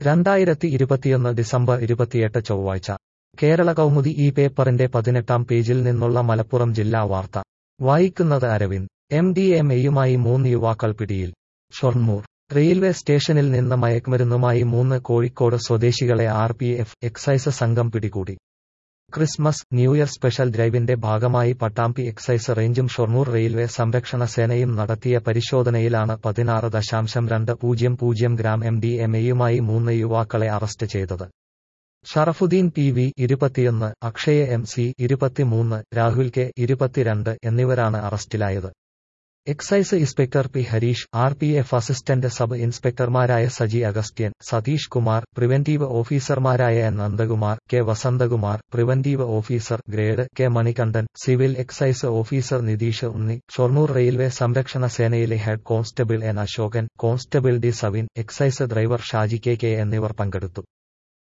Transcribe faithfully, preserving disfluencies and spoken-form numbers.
രണ്ടായിരത്തി ഇരുപത്തിയൊന്ന് ഡിസംബർ ഇരുപത്തിയെട്ട് ചൊവ്വാഴ്ച കേരള കൗമുദി ഈ പേപ്പറിന്റെ പതിനെട്ടാം പേജിൽ നിന്നുള്ള മലപ്പുറം ജില്ലാ വാർത്ത വായിക്കുന്നത് അരവിന്ദ്. എം ഡി എം എയുമായി മൂന്ന് യുവാക്കൾ പിടിയിൽ. ഷൊർണൂർ റെയിൽവേ സ്റ്റേഷനിൽ നിന്ന് മയക്കുമരുന്നുമായി മൂന്ന് കോഴിക്കോട് സ്വദേശികളെ ആർ പി എഫ് എക്സൈസ് സംഘം പിടികൂടി. ക്രിസ്മസ്, ന്യൂഇയർ സ്പെഷ്യൽ ഡ്രൈവിന്റെ ഭാഗമായി പട്ടാമ്പി എക്സൈസ് റേഞ്ചും ഷൊർണൂർ റെയിൽവേ സംരക്ഷണ സേനയും നടത്തിയ പരിശോധനയിലാണ് പതിനാറ് ദശാംശം രണ്ട് പൂജ്യം പൂജ്യം ഗ്രാം എം ഡി എം എയുമായി മൂന്ന് യുവാക്കളെ അറസ്റ്റ് ചെയ്തത്. ഷറഫുദ്ദീൻ പി വി ഇരുപത്തിയൊന്ന്, അക്ഷയ എം സി ഇരുപത്തിമൂന്ന്, രാഹുൽ കെ ഇരുപത്തിരണ്ട് എന്നിവരാണ് അറസ്റ്റിലായത്. Excise inspector P Harish, R P F assistant sub ഇൻസ്പെക്ടർമാരായ സജി അഗസ്റ്റ്യൻ, സതീഷ് കുമാർ, പ്രിവന്റീവ് ഓഫീസർമാരായ N Nandakumar, K Vasanthakumar, preventive officer grade K Manikandan, civil excise officer Nitheesh Unni, Shoranur railway സംരക്ഷണ സേനയിലെ head constable N Ashokan, constable D Savin, excise driver Shaji K K എന്നിവർ പങ്കെടുത്തു.